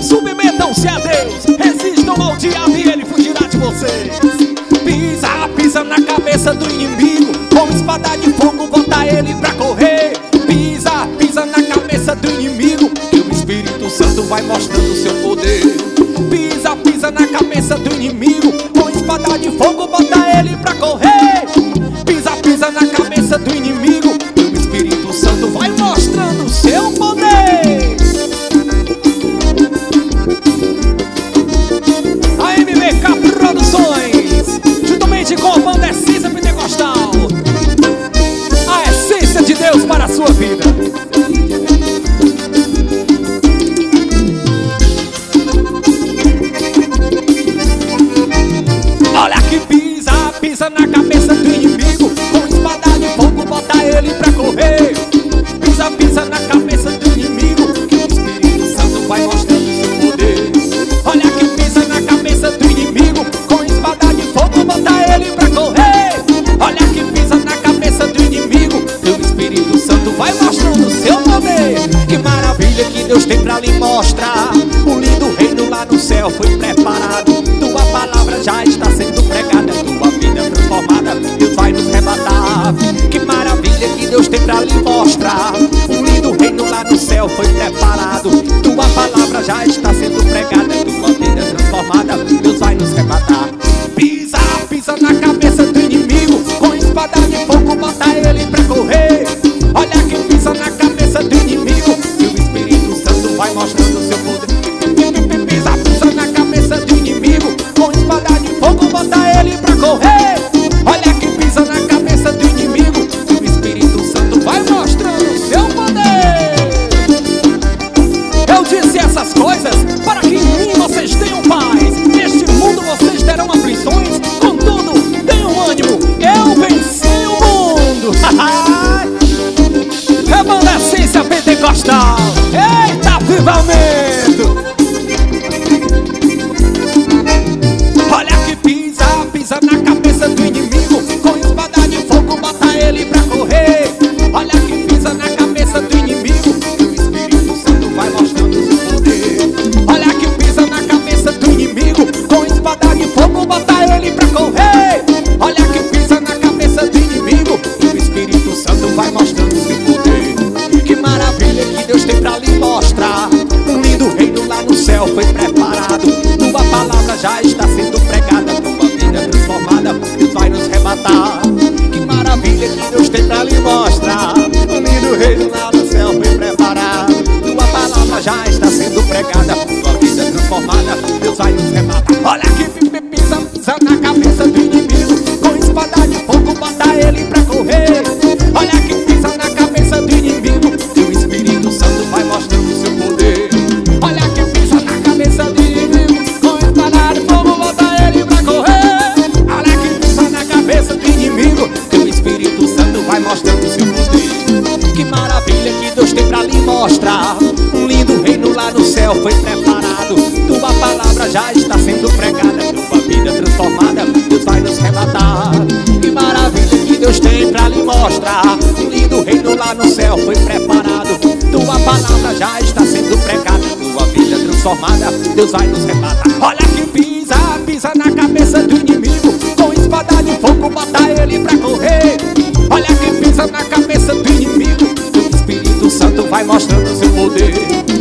Submetam-se a Deus, resistam ao diabo e ele fugirá de vocês. Pisa, pisa na cabeça do inimigo, com espada de fogo bota ele pra correr. Pisa, pisa na cabeça do inimigo, que o Espírito Santo vai mostrando o seu poder. Pisa, pisa na cabeça do inimigo, com espada de fogo bota ele pra correr. Pisa, pisa na cabeça do inimigo, que o Espírito Santo vai mostrando o seu poder. A MBK Produções, juntamente com a banda Essência Pentecostal, a essência de Deus para a sua vida. Olha que pisa, pisa na cabeça do inimigo, com espada de fogo bota ele pra correr. Pisa, pisa na cabeça do inimigo, que o Espírito Santo vai mostrando o seu poder. Olha que pisa na cabeça do inimigo, com espada de fogo bota ele pra correr. Olha que pisa na cabeça do inimigo, que o Espírito Santo vai mostrando o seu poder. Que maravilha que Deus tem pra lhe mostrar, um lindo reino lá no céu foi preparado. Tua palavra já está sendo pregada, tua vida transformada, Deus vai nos arrebatar. Que maravilha que Deus tem pra lhe mostrar, um lindo reino lá no céu foi preparado. Tua palavra já está sendo pregada, tua vida transformada, Deus vai nos arrebatar. Pisa, pisa na cabeça do inimigo, com espada de fogo bota ele pra correr. Olha que pisa na cabeça do inimigo, que o Espírito Santo vai mostrando o seu poder. Pisa, pisa na cabeça do inimigo, com espada de fogo bota ele pra correr. Olha que pisa na cabeça do inimigo, que o Espírito Santo vai mostrando o seu poder. Eu disse essas coisas para que em mim vocês tenham paz. Neste mundo vocês terão aflições, contudo, tenham ânimo, eu venci o mundo. É banda Essência Pentecostal. Eita, avivamento! Olha que pisa, pisa na cabeça do inimigo, com espada de fogo bota ele pra correr. Olha que pisa na cabeça do inimigo, que o Espírito Santo vai mostrando o seu poder. Olha que pisa na cabeça do inimigo, com espada de fogo bota ele pra correr. Olha que pisa na cabeça do inimigo, que o Espírito Santo vai mostrando o seu poder. Que maravilha que Deus tem pra lhe mostrar, um lindo reino lá no céu foi preparado. Tua palavra já está sendo pregada, tua vida transformada, Deus vai nos arrebatar. Que maravilha que Deus tem pra lhe mostrar, um lindo reino lá no céu foi preparado. Tua palavra já está sendo pregada, tua vida transformada, Deus vai nos arrebatar. Olha que pisa, pisa na cabeça do inimigo, com espada de fogo bota ele pra correr. Olha que pisa na cabeça do inimigo, que o Espírito Santo vai mostrando o seu poder. Olha que pisa na cabeça do inimigo, com espada de fogo bota ele pra correr. Olha que pisa na cabeça do inimigo, que o Espírito Santo vai mostrando o seu poder. Que maravilha que Deus tem pra lhe mostrar, um lindo reino lá no céu foi preparado. Tua palavra já está sendo pregada, tua vida transformada, Deus vai nos arrebatar. Que maravilha que Deus tem pra lhe mostrar, um lindo reino lá no céu foi preparado. Tua palavra já está sendo pregada, tua vida transformada, Deus vai nos arrebatar. Olha que pisa, pisa na cabeça do inimigo, com espada de fogo bota ele pra correr. Olha que pisa na cabeça do inimigo, o Espírito Santo vai mostrando o seu poder.